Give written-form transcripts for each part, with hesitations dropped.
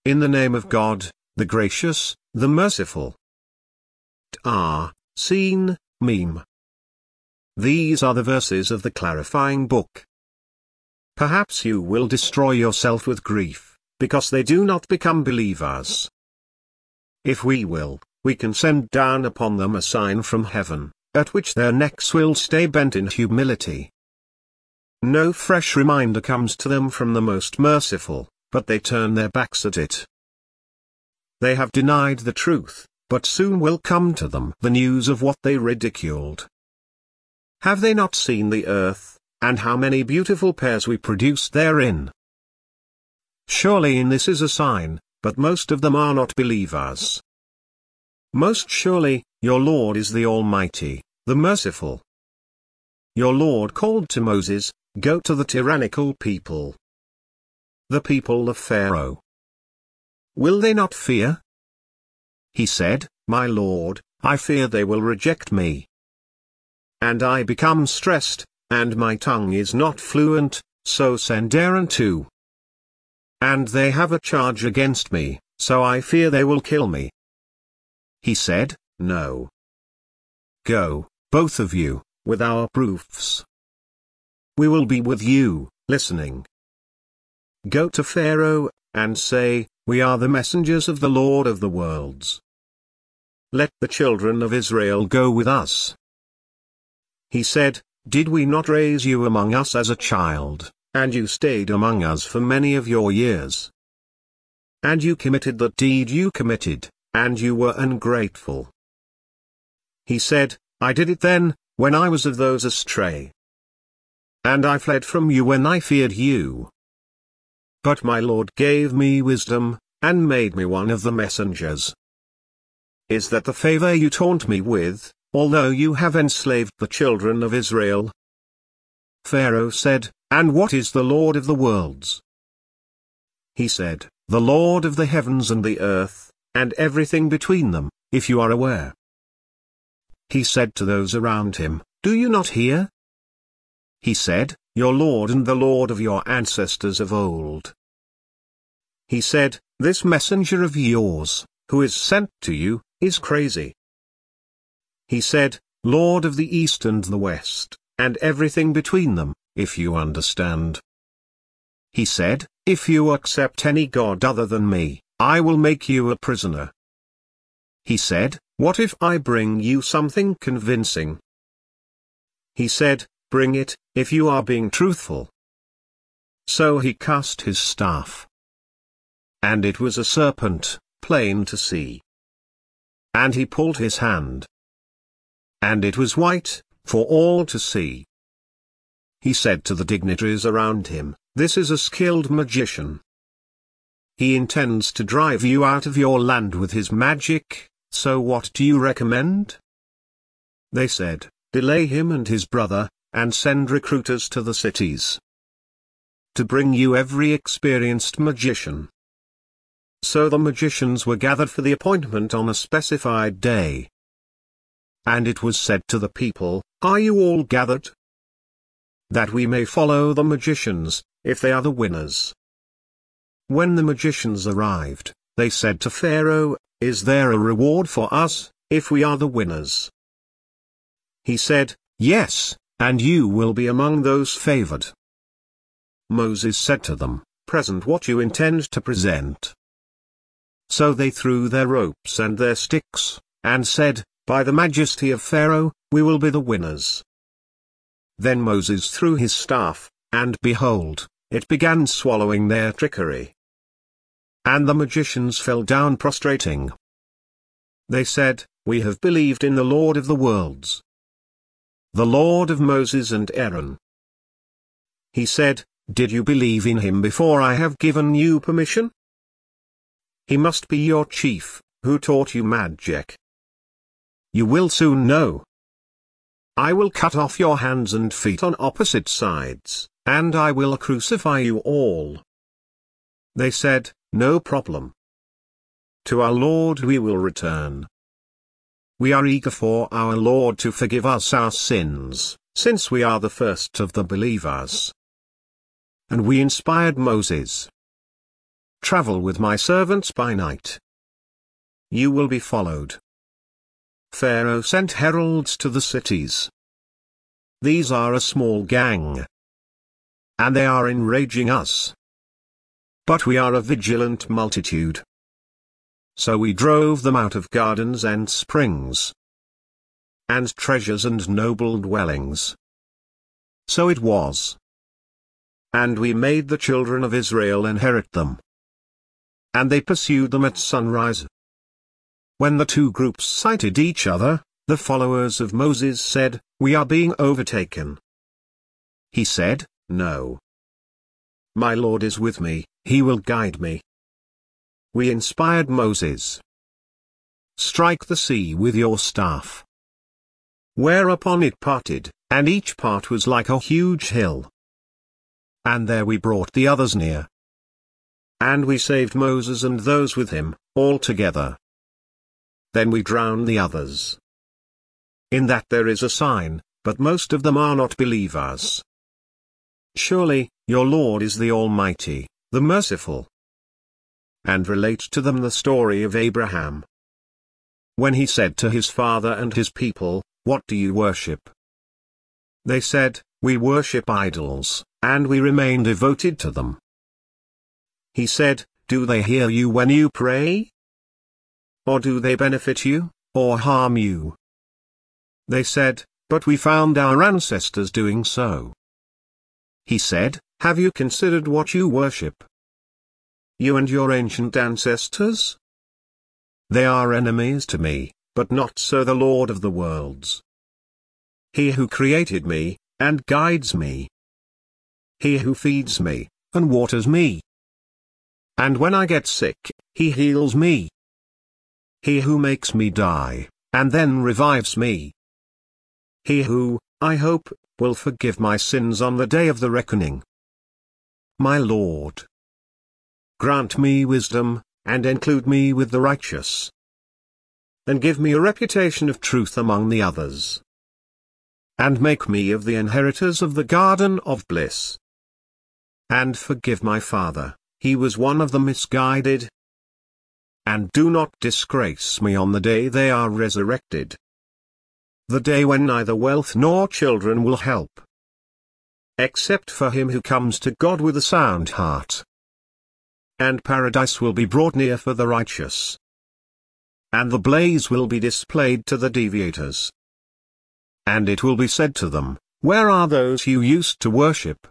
in the name of God, the gracious, the merciful. Seen, Meme. These are the verses of the clarifying book. Perhaps you will destroy yourself with grief, because they do not become believers. If we will, we can send down upon them a sign from heaven, at which their necks will stay bent in humility. No fresh reminder comes to them from the Most Merciful, but they turn their backs at it. They have denied the truth, but soon will come to them the news of what they ridiculed. Have they not seen the earth, and how many beautiful pairs we produce therein? Surely in this is a sign, but most of them are not believers. Most surely, your Lord is the Almighty, the Merciful. Your Lord called to Moses, "Go to the tyrannical people, the people of Pharaoh. Will they not fear?" He said, "My Lord, I fear they will reject me. And I become stressed, and my tongue is not fluent, so send Aaron too. And they have a charge against me, so I fear they will kill me." He said, "No. Go, both of you, with our proofs. We will be with you, listening. Go to Pharaoh, and say, 'We are the messengers of the Lord of the worlds. Let the children of Israel go with us.'" He said, "Did we not raise you among us as a child, and you stayed among us for many of your years? And you committed the deed you committed, and you were ungrateful." He said, "I did it then, when I was of those astray. And I fled from you when I feared you. But my Lord gave me wisdom, and made me one of the messengers. Is that the favor you taunt me with, although you have enslaved the children of Israel?" Pharaoh said, "And what is the Lord of the worlds?" He said, "The Lord of the heavens and the earth, and everything between them, if you are aware." He said to those around him, "Do you not hear?" He said, "Your Lord and the Lord of your ancestors of old." He said, "This messenger of yours, who is sent to you, is crazy." He said, "Lord of the east and the west, and everything between them, if you understand." He said, "If you accept any god other than me, I will make you a prisoner." He said, "What if I bring you something convincing?" He said, "Bring it, if you are being truthful." So he cast his staff. And it was a serpent, plain to see. And he pulled his hand. And it was white, for all to see. He said to the dignitaries around him, "This is a skilled magician. He intends to drive you out of your land with his magic, so what do you recommend?" They said, "Delay him and his brother, and send recruiters to the cities to bring you every experienced magician." So the magicians were gathered for the appointment on a specified day. And it was said to the people, "Are you all gathered? That we may follow the magicians, if they are the winners." When the magicians arrived, they said to Pharaoh, "Is there a reward for us, if we are the winners?" He said, "Yes, and you will be among those favored." Moses said to them, "Present what you intend to present." So they threw their ropes and their sticks, and said, "By the majesty of Pharaoh, we will be the winners." Then Moses threw his staff, and behold, it began swallowing their trickery. And the magicians fell down prostrating. They said, "We have believed in the Lord of the worlds, the Lord of Moses and Aaron." He said, "Did you believe in him before I have given you permission? He must be your chief, who taught you magic. You will soon know. I will cut off your hands and feet on opposite sides, and I will crucify you all." They said, "No problem. To our Lord we will return. We are eager for our Lord to forgive us our sins, since we are the first of the believers." And we inspired Moses. travel with my servants by night. You will be followed. Pharaoh sent heralds to the cities. These are a small gang, and they are enraging us. But we are a vigilant multitude. So we drove them out of gardens and springs, and treasures and noble dwellings. So it was. And we made the children of Israel inherit them. And they pursued them at sunrise. When the two groups sighted each other, the followers of Moses said, "We are being overtaken." He said, "No. My Lord is with me, he will guide me." We inspired Moses. "Strike the sea with your staff." Whereupon it parted, and each part was like a huge hill. And there we brought the others near. And we saved Moses and those with him, all together. Then we drowned the others. In that there is a sign, but most of them are not believers. Surely, your Lord is the Almighty, the Merciful. And relate to them the story of Abraham. When he said to his father and his people, "What do you worship?" They said, "We worship idols, and we remain devoted to them." He said, "Do they hear you when you pray? Or do they benefit you, or harm you?" They said, "But we found our ancestors doing so." He said, "Have you considered what you worship? You and your ancient ancestors? They are enemies to me, but not so the Lord of the worlds. He who created me, and guides me. He who feeds me, and waters me. And when I get sick, he heals me. He who makes me die, and then revives me. He who, I hope, will forgive my sins on the day of the reckoning. My Lord, grant me wisdom, and include me with the righteous. And give me a reputation of truth among the others. And make me of the inheritors of the garden of bliss. And forgive my father, he was one of the misguided. And do not disgrace me on the day they are resurrected. The day when neither wealth nor children will help. Except for him who comes to God with a sound heart. And paradise will be brought near for the righteous. And the blaze will be displayed to the deviators. And it will be said to them, "Where are those you used to worship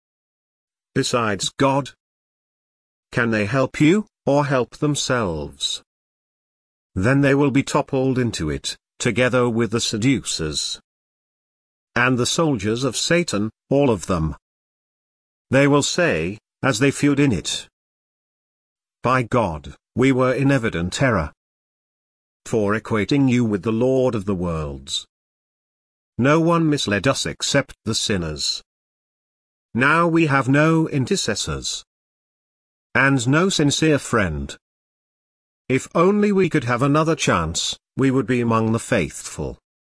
besides God? Can they help you, or help themselves?" Then they will be toppled into it, together with the seducers. And the soldiers of Satan, all of them. They will say, as they feud in it, "By God, we were in evident error for equating you with the Lord of the worlds. No one misled us except the sinners. Now we have no intercessors, and no sincere friend. If only we could have another chance, we would be among the faithful."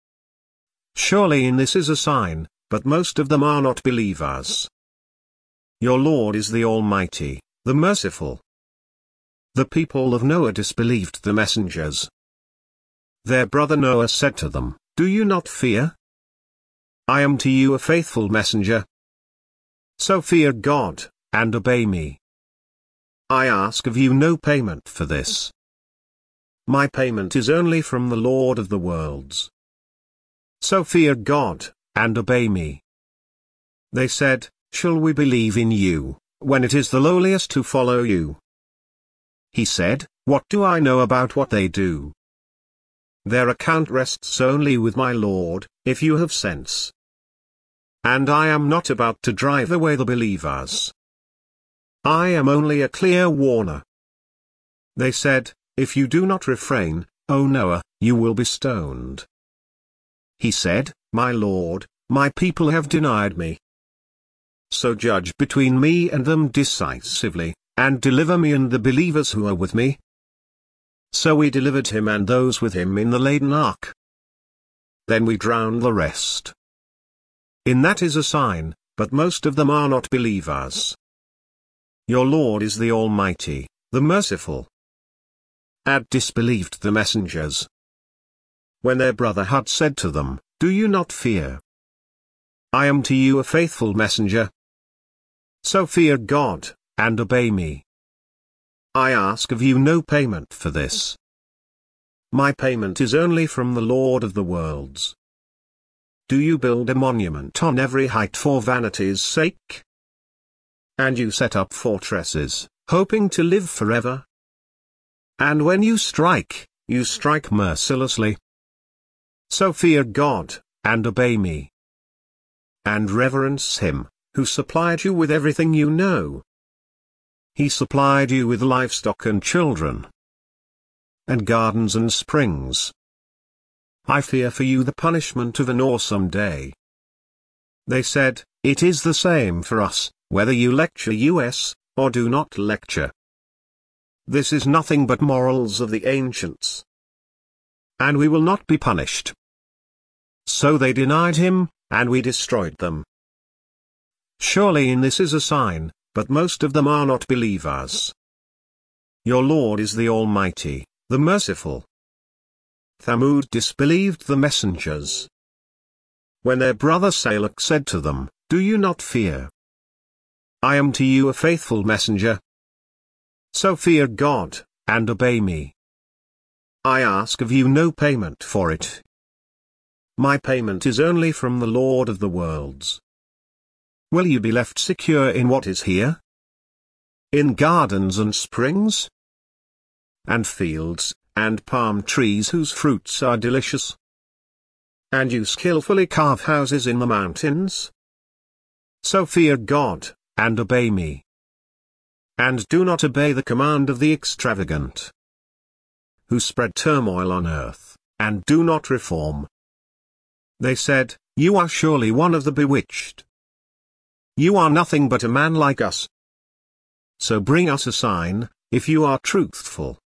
Surely in this is a sign, but most of them are not believers. Your Lord is the Almighty, the Merciful. The people of Noah disbelieved the messengers. Their brother Noah said to them, "Do you not fear? I am to you a faithful messenger. So fear God, and obey me. I ask of you no payment for this. My payment is only from the Lord of the worlds. So fear God, and obey me." They said, "Shall we believe in you, when it is the lowliest who follow you?" He said, "What do I know about what they do? Their account rests only with my Lord, if you have sense. And I am not about to drive away the believers. I am only a clear warner." They said, "If you do not refrain, O Noah, you will be stoned." He said, "My Lord, my people have denied me. So judge between me and them decisively, and deliver me and the believers who are with me." So we delivered him and those with him in the laden ark. Then we drowned the rest. In that is a sign, but most of them are not believers. Your Lord is the Almighty, the Merciful. Ad disbelieved the messengers. When their brother Hud said to them, "Do you not fear? I am to you a faithful messenger. So fear God, and obey me. I ask of you no payment for this. My payment is only from the Lord of the worlds. Do you build a monument on every height for vanity's sake? And you set up fortresses, hoping to live forever? And when you strike mercilessly. So fear God, and obey me. And reverence Him, who supplied you with everything you know. He supplied you with livestock and children, and gardens and springs. I fear for you the punishment of an awesome day." They said, "It is the same for us, whether you lecture us, or do not lecture. This is nothing but morals of the ancients. And we will not be punished." So they denied him, and we destroyed them. Surely in this is a sign, but most of them are not believers. Your Lord is the Almighty, the Merciful. Thamud disbelieved the messengers. When their brother Salak said to them, "Do you not fear? I am to you a faithful messenger. So fear God, and obey me. I ask of you no payment for it. My payment is only from the Lord of the worlds. Will you be left secure in what is here? In gardens and springs? And fields, and palm trees whose fruits are delicious? And you skillfully carve houses in the mountains? So fear God, and obey me. And do not obey the command of the extravagant, who spread turmoil on earth, and do not reform." They said, "You are surely one of the bewitched. You are nothing but a man like us. So bring us a sign, if you are truthful."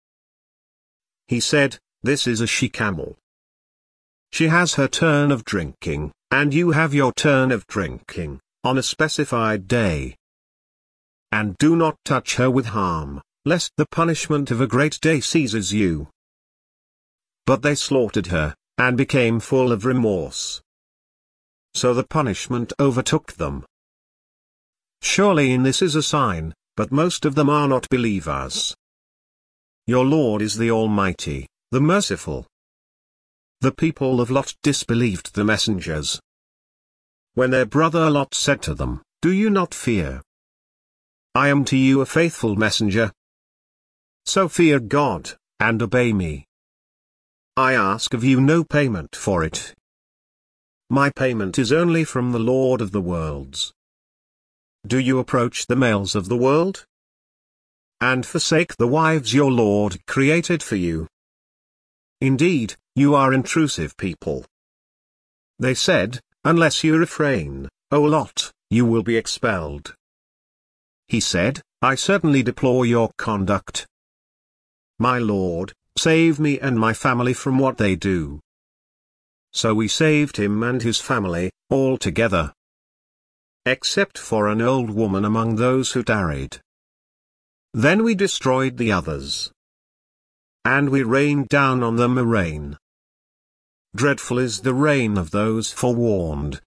He said, "This is a she-camel. She has her turn of drinking, and you have your turn of drinking, on a specified day. And do not touch her with harm, lest the punishment of a great day seizes you." But they slaughtered her, and became full of remorse. So the punishment overtook them. Surely in this is a sign, but most of them are not believers. Your Lord is the Almighty, the Merciful. The people of Lot disbelieved the messengers. When their brother Lot said to them, "Do you not fear? I am to you a faithful messenger. So fear God, and obey me. I ask of you no payment for it. My payment is only from the Lord of the worlds. Do you approach the males of the world? And forsake the wives your Lord created for you? Indeed, you are intrusive people." They said, "Unless you refrain, O Lot, you will be expelled." He said, "I certainly deplore your conduct. My Lord, save me and my family from what they do." So we saved him and his family, all together, except for an old woman among those who tarried. Then we destroyed the others, and we rained down on them a rain. Dreadful is the rain of those forewarned.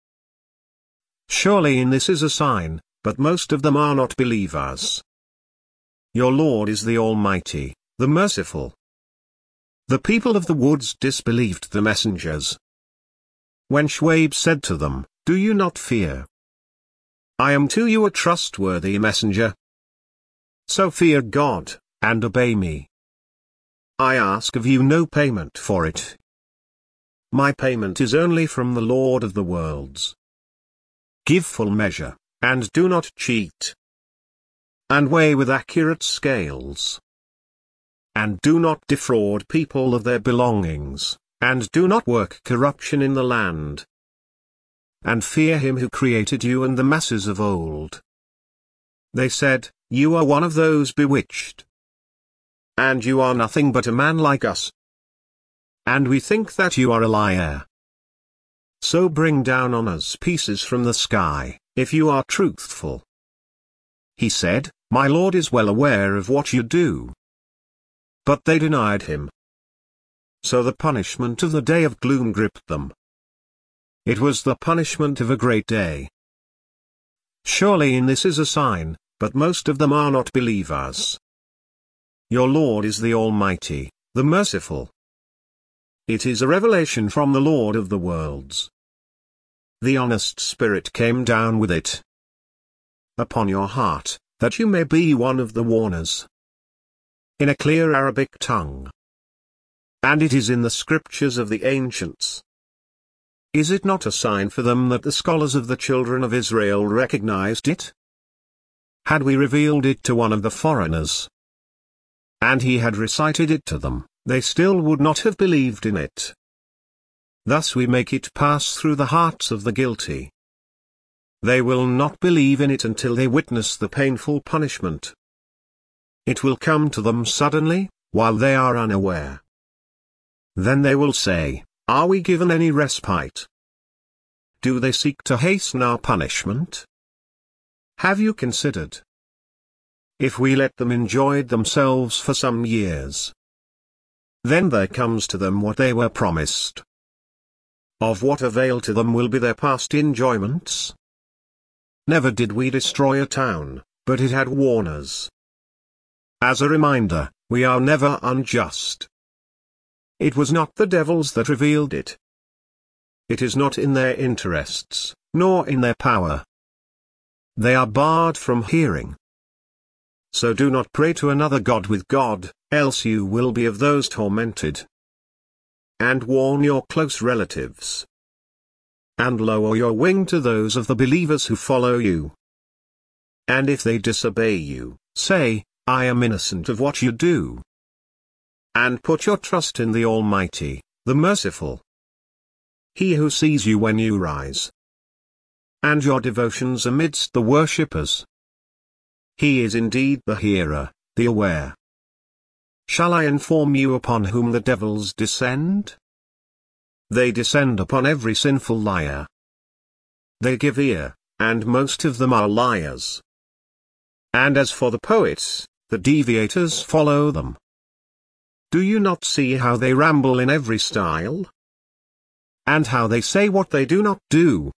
Surely in this is a sign, but most of them are not believers. Your Lord is the Almighty, the Merciful. The people of the woods disbelieved the messengers. When Shuaib said to them, "Do you not fear? I am to you a trustworthy messenger. So fear God, and obey me. I ask of you no payment for it. My payment is only from the Lord of the worlds. Give full measure, and do not cheat. And weigh with accurate scales. And do not defraud people of their belongings, and do not work corruption in the land. And fear him who created you and the masses of old." They said, "You are one of those bewitched. And you are nothing but a man like us. And we think that you are a liar. So bring down on us pieces from the sky, if you are truthful." He said, My Lord is well aware of what you do." But they denied him. So the punishment of the day of gloom gripped them. It was the punishment of a great day. Surely in this is a sign, but most of them are not believers. Your Lord is the Almighty, the Merciful. It is a revelation from the Lord of the worlds. The honest Spirit came down with it upon your heart, that you may be one of the warners. In a clear Arabic tongue. And it is in the scriptures of the ancients. Is it not a sign for them that the scholars of the children of Israel recognized it? Had we revealed it to one of the foreigners, and he had recited it to them, they still would not have believed in it. Thus we make it pass through the hearts of the guilty. They will not believe in it until they witness the painful punishment. It will come to them suddenly, while they are unaware. Then they will say, "Are we given any respite? Do they seek to hasten our punishment? Have you considered? If we let them enjoy themselves for some years, then there comes to them what they were promised. Of what avail to them will be their past enjoyments? Never did we destroy a town, but it had warners. As a reminder, we are never unjust. It was not the devils that revealed it. It is not in their interests, nor in their power. They are barred from hearing. So do not pray to another god with God, else you will be of those tormented. And warn your close relatives. And lower your wing to those of the believers who follow you. And if they disobey you, say, "I am innocent of what you do." And put your trust in the Almighty, the Merciful. He who sees you when you rise, and your devotions amidst the worshippers. He is indeed the hearer, the aware. Shall I inform you upon whom the devils descend? They descend upon every sinful liar. They give ear, and most of them are liars. And as for the poets, the deviators follow them. Do you not see how they ramble in every style? And how they say what they do not do?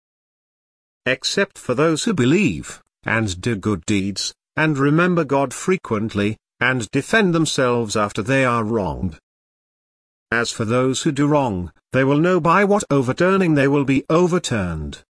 Except for those who believe, and do good deeds, and remember God frequently, and defend themselves after they are wronged. As for those who do wrong, they will know by what overturning they will be overturned.